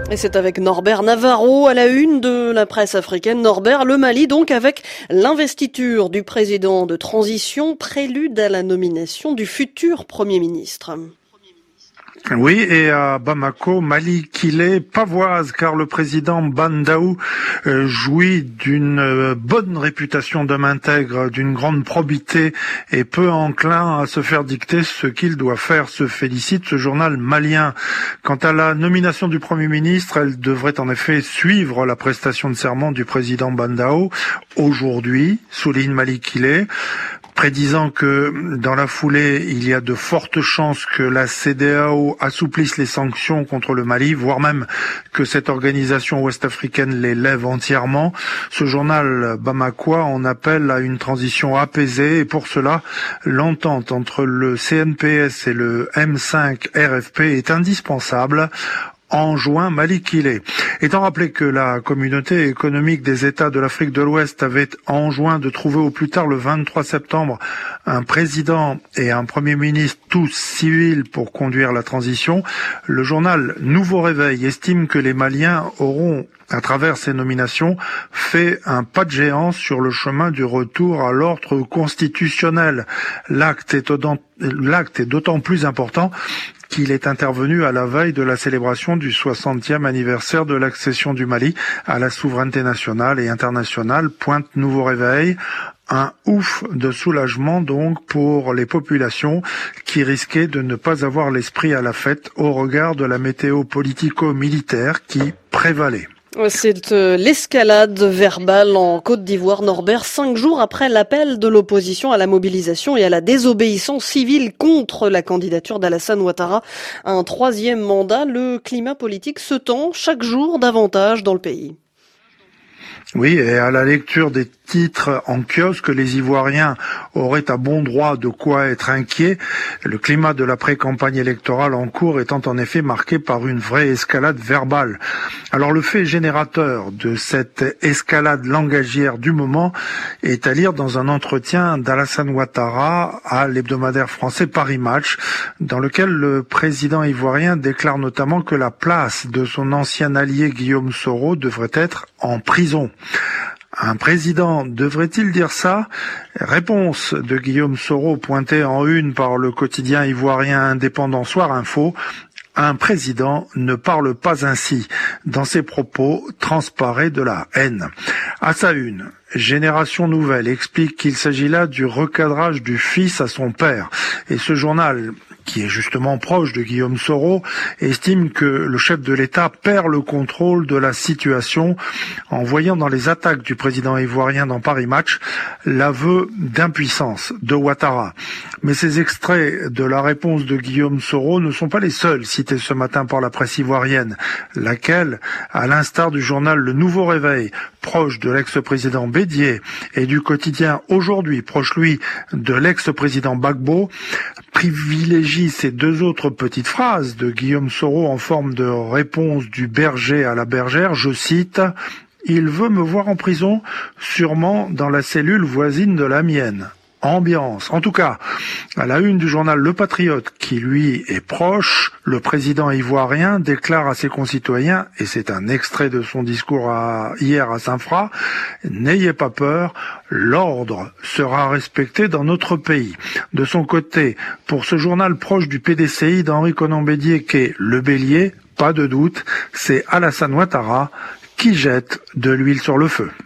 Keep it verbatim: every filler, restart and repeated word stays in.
Et c'est avec Norbert Navarro à la une de la presse africaine. Norbert, le Mali donc avec l'investiture du président de transition, prélude à la nomination du futur Premier ministre. Oui, et à Bamako, Mali qu'il est pavoise, car le président Bandaou euh, jouit d'une euh, bonne réputation d'homme intègre, d'une grande probité et peu enclin à se faire dicter ce qu'il doit faire, se félicite ce journal malien. Quant à la nomination du Premier ministre, elle devrait en effet suivre la prestation de serment du président Bandaou aujourd'hui, souligne Mali qu'il est, prédisant que dans la foulée, il y a de fortes chances que la C D A O assouplisse les sanctions contre le Mali, voire même que cette organisation ouest-africaine les lève entièrement. Ce journal bamakois en appelle à une transition apaisée et pour cela, l'entente entre le C N P S et le M cinq R F P est indispensable. En juin, Mali qu'il est. Étant rappelé que la communauté économique des États de l'Afrique de l'Ouest avait enjoint de trouver au plus tard le vingt-trois septembre un président et un premier ministre tous civils pour conduire la transition, le journal Nouveau Réveil estime que les Maliens auront, à travers ces nominations, fait un pas de géant sur le chemin du retour à l'ordre constitutionnel. L'acte est d'autant, l'acte est d'autant plus important qu'il est intervenu à la veille de la célébration du soixantième anniversaire de l'accession du Mali à la souveraineté nationale et internationale, pointe Nouveau Réveil. Un ouf de soulagement donc pour les populations qui risquaient de ne pas avoir l'esprit à la fête au regard de la météo politico-militaire qui prévalait. C'est euh, l'escalade verbale en Côte d'Ivoire, Norbert, cinq jours après l'appel de l'opposition à la mobilisation et à la désobéissance civile contre la candidature d'Alassane Ouattara à un troisième mandat. Le climat politique se tend chaque jour davantage dans le pays. Oui, et à la lecture des titres en kiosque, les Ivoiriens auraient à bon droit de quoi être inquiets. Le climat de la pré-campagne électorale en cours étant en effet marqué par une vraie escalade verbale. Alors le fait générateur de cette escalade langagière du moment est à lire dans un entretien d'Alassane Ouattara à l'hebdomadaire français Paris Match, dans lequel le président ivoirien déclare notamment que la place de son ancien allié Guillaume Soro devrait être en prison. Un président devrait-il dire ça? Réponse de Guillaume Soro pointée en une par le quotidien ivoirien indépendant Soir Info. Un président ne parle pas ainsi. Dans ses propos transparaît de la haine. À sa une, Génération Nouvelle explique qu'il s'agit là du recadrage du fils à son père. Et ce journal, qui est justement proche de Guillaume Soro, estime que le chef de l'État perd le contrôle de la situation en voyant dans les attaques du président ivoirien dans Paris Match l'aveu d'impuissance de Ouattara. Mais ces extraits de la réponse de Guillaume Soro ne sont pas les seuls cités ce matin par la presse ivoirienne, laquelle, à l'instar du journal Le Nouveau Réveil, proche de l'ex-président Bédier, et du quotidien Aujourd'hui, proche lui de l'ex-président Gbagbo, privilégie ces deux autres petites phrases de Guillaume Soro en forme de réponse du berger à la bergère, je cite, « Il veut me voir en prison, sûrement dans la cellule voisine de la mienne ». Ambiance. En tout cas, à la une du journal Le Patriote, qui lui est proche, le président ivoirien déclare à ses concitoyens, et c'est un extrait de son discours à, hier à Saint-Fra, « N'ayez pas peur, l'ordre sera respecté dans notre pays ». De son côté, pour ce journal proche du P D C I d'Henri Conan Bédier qu'est Le Bélier, pas de doute, c'est Alassane Ouattara qui jette de l'huile sur le feu.